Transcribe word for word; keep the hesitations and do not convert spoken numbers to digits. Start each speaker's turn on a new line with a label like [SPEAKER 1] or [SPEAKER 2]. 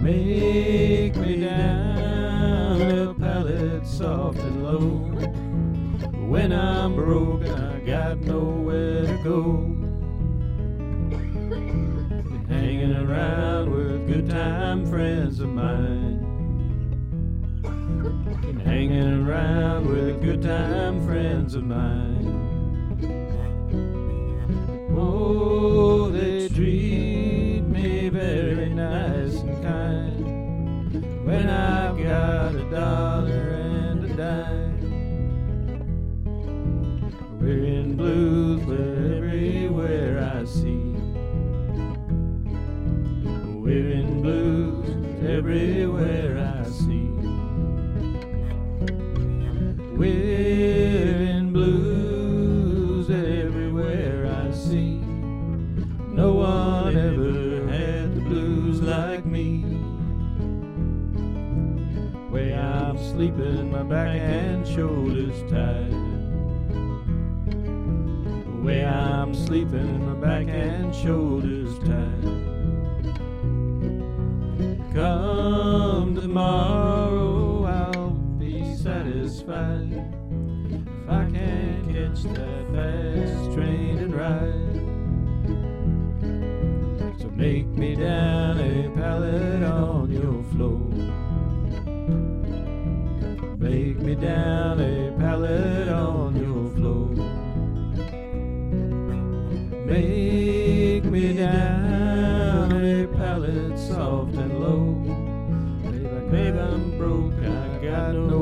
[SPEAKER 1] Make me down a pallet soft and low. When I'm broke and I got nowhere to go. Hanging around with good time friends of mine. Hanging around with good time friends of mine. Oh, they treat me very nice and kind. When I've got a dollar and a dime. We're in blues everywhere I see. We're in blues everywhere I see. We're in blues everywhere I see. No one ever had the blues like me. Way I'm sleeping, my back and shoulders tired. Way I'm sleeping, my back and shoulders tired. Come tomorrow, I'll be satisfied if I can catch that fast train and ride. So make me down a pallet on your floor. Make me down a pallet on your floor. Make me down a pallet soft and low. Babe, I'm broke, I got no